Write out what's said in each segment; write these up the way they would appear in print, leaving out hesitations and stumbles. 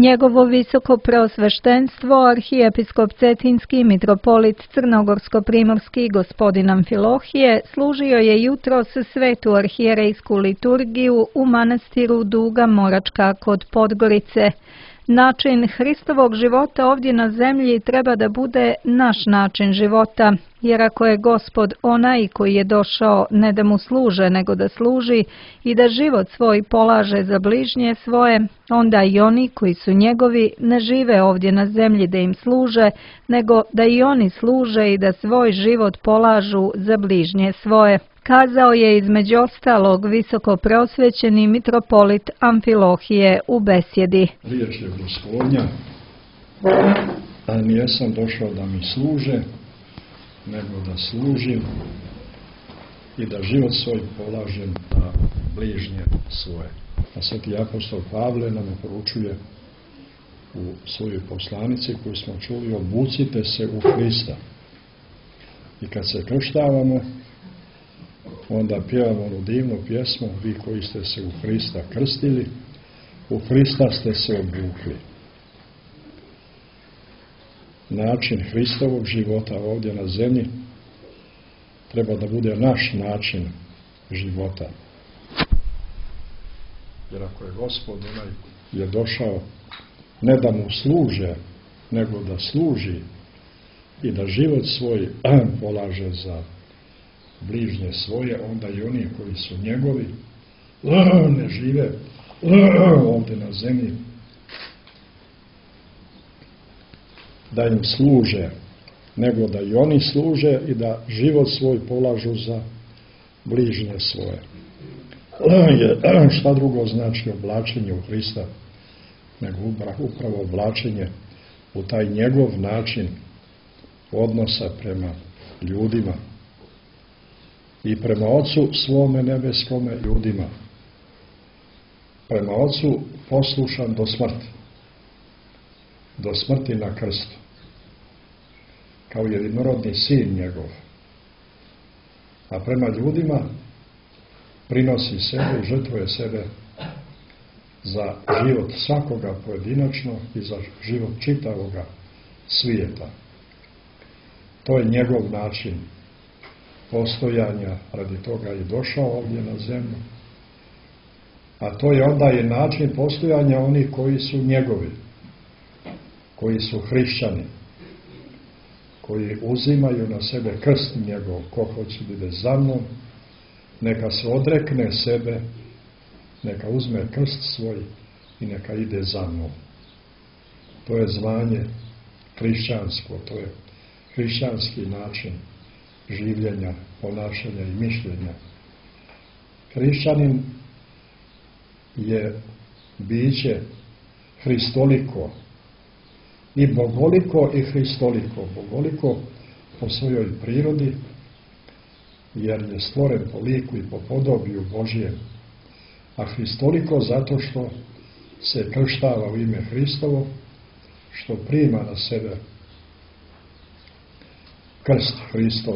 Njegovo visoko preosveštenstvo, arhijepiskop Cetinski, mitropolit Crnogorsko-primorski gospodin Amfilohije, služio je jutros svetu arhijerejsku liturgiju u manastiru Duga Moračka kod Podgorice. Način Hristovog života ovdje na zemlji treba da bude naš način života, jer ako je Gospod onaj koji je došao ne da mu služe, nego da služi i da život svoj polaže za bližnje svoje, onda i oni koji su njegovi ne žive ovdje na zemlji da im služe, nego da i oni služe i da svoj život polažu za bližnje svoje. Kazao je između ostalog visoko preosvećeni mitropolit Amfilohije u besjedi. Riječ je Gospodnja, a nijesam došao da mi služe, nego da služim i da život svoj polažem za bližnje svoje. A sveti apostol Pavle nam poručuje u svojoj poslanici koju smo čuli: obucite se u Hrista. I kad se krštavamo, onda pjevamo onu divnu pjesmu: vi koji ste se u Hrista krstili, u Hrista ste se obukli. Način Hristovog života ovdje na zemlji treba da bude naš način života. Jer ako je Gospod onaj je došao ne da mu služe, nego da služi i da život svoj polaže za bližnje svoje, onda i oni koji su njegovi ne žive ovdje na zemlji da im služe, nego da i oni služe i da život svoj polažu za bližnje svoje. Šta drugo znači oblačenje u Hrista, nego upravo oblačenje u taj njegov način odnosa prema ljudima i prema Ocu svome nebeskome ljudima. Prema Ocu poslušan do smrti na krstu, kao jedinorodni sin njegov. A prema ljudima prinosi sebe i žrtvuje sebe za život svakoga pojedinačno i za život čitavoga svijeta. To je njegov način postojanja, radi toga je došao ovdje na zemlju. A to je onda i način postojanja onih koji su njegovi, koji su hrišćani, koji uzimaju na sebe krst njegov. Ko hoće da ide za mnom, neka se odrekne sebe, neka uzme krst svoj i neka ide za mnom. To je zvanje hrišćansko, to je hrišćanski način življenja, ponašanja i mišljenja. Hrišćanin je biće hristoliko, i bogoliko i hristoliko. Bogoliko po svojoj prirodi, jer je stvoren po liku i po podobiju Božjem, a hristoliko zato što se krštava u ime Hristovo, što prima na sebe krst Hristov.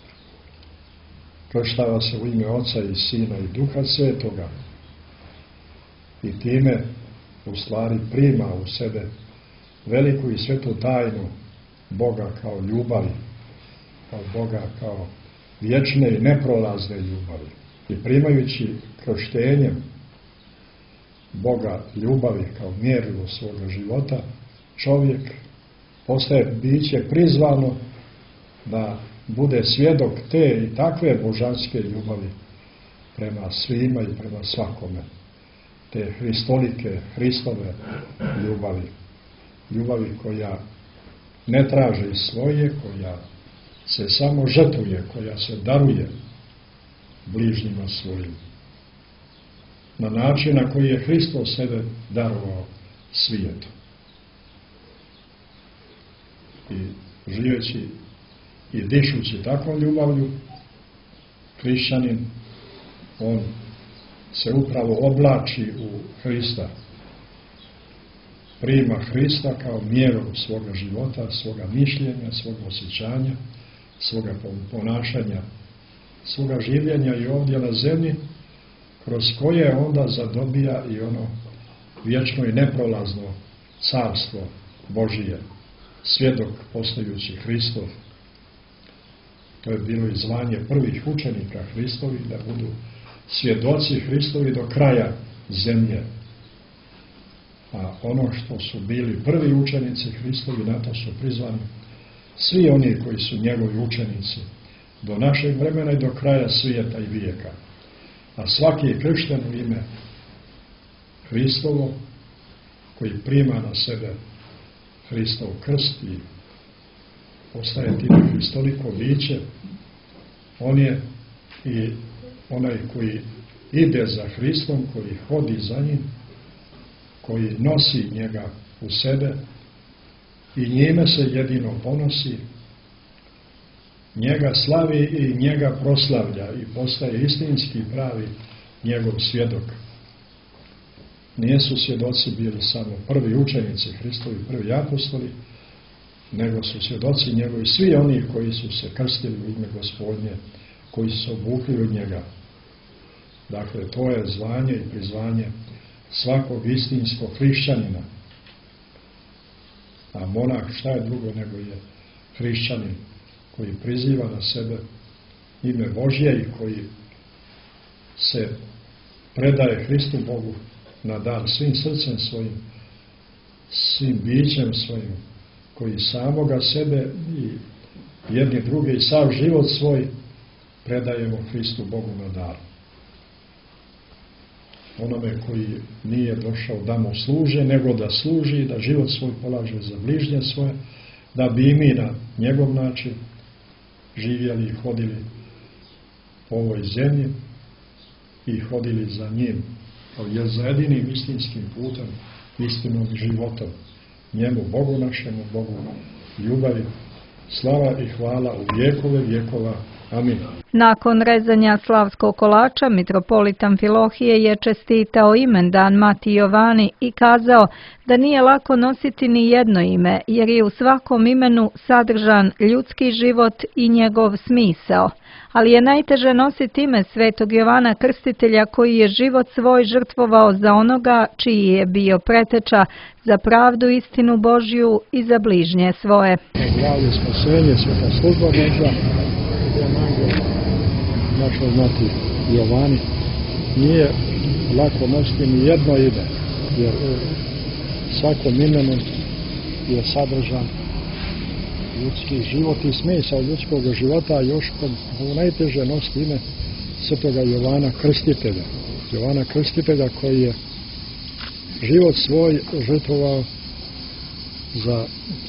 Krštava se u ime Oca i Sina i Duha Svetoga i time u stvari prima u sebe veliku i svetu tajnu Boga kao ljubavi, kao Boga kao vječne i neprolazne ljubavi. I primajući krštenjem Boga ljubavi kao mjerilo svoga života, čovjek postaje biće prizvano da bude svjedok te i takve božanske ljubavi prema svima i prema svakome. Te hristolike, Hristove ljubavi. Ljubavi koja ne traži svoje, koja se samo žrtvuje, koja se daruje bližnjima svojim. Na način na koji je Hristos sebe darovao svijetu. I živeći i dišući takvom ljubavlju, hrišćanin, on se upravo oblači u Hrista. Prima Hrista kao mjeru svoga života, svoga mišljenja, svoga osjećanja, svoga ponašanja, svoga življenja i ovdje na zemlji, kroz koje onda zadobija i ono vječno i neprolazno carstvo Božije, svjedok postajući Hristov. To je bilo i zvanje prvih učenika Hristovi, da budu svjedoci Hristovi do kraja zemlje. A ono što su bili prvi učenici Hristovi, na to su prizvani svi oni koji su njegovi učenici do našeg vremena i do kraja svijeta i vijeka. A svaki je kršten u ime Hristovo, koji prima na sebe Hristov krst i postaje time hristoliko biće, on je i onaj koji ide za Hristom, koji hodi za njim, koji nosi njega u sebe i njime se jedino ponosi, njega slavi i njega proslavlja i postaje istinski pravi njegov svjedok. Nijesu svjedoci bili samo prvi učenici Hristovi, prvi apostoli, nego su svjedoci njegovi svi oni koji su se krstili u ime Gospodnje, koji su se obukli od njega. Dakle, to je zvanje i prizvanje svakog istinskog hrišćanina. A monah šta je drugo nego je hrišćanin koji priziva na sebe ime Božje i koji se predaje Hristu Bogu na dar svim srcem svojim, svim bićem svojim, koji samoga sebe i jedni druge i sav život svoj predajemo Hristu Bogu na dar. Onome koji nije došao da mu služe, nego da služi, da život svoj polaže za bližnje svoje, da bi i mi na njegov način živjeli i hodili po ovoj zemlji i hodili za njim, jer za jedinim istinskim putem, istinom i životom, njemu, Bogu našemu, Bogu ljubavi, slava i hvala u vjekove vjekova. Amin. Nakon rezanja slavskog kolača, mitropolit Amfilohije je čestitao imendan Mati Jovani i kazao da nije lako nositi ni jedno ime, jer je u svakom imenu sadržan ljudski život i njegov smisao. Ali je najteže nositi ime svetog Jovana Krstitelja, koji je život svoj žrtvovao za onoga čiji je bio preteča, za pravdu, istinu Božju i za bližnje svoje. Zdravlje, spasenje, sveta služba Božja, našoj Mati Jovani, nije lako nositi ni jedno ime, jer svakom imenom je sadržan ljudski život i smisao ljudskog života, a još najteže nositi ime svetoga Jovana Krstitelja. Jovana Krstitelja koji je život svoj žrtvovao za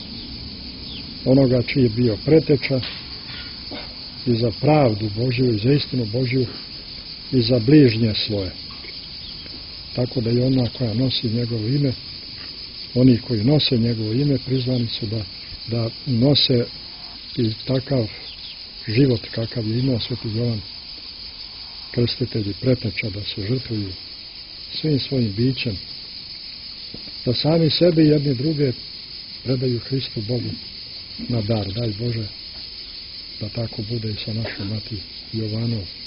onoga čiji je bio preteča i za pravdu Božju i za istinu Božju i za bližnje svoje. Tako da i ona koja nosi njegovo ime, oni koji nose njegovo ime, prizvani su da nose i takav život kakav je imao sveti Jovan Krstitelj i preteča, da se žrtvuju svim svojim bićem, da sami sebe i jedni druge predaju Hristu Bogu na dar. Daj Bože da tako bude i sa našom Mati Jovanom.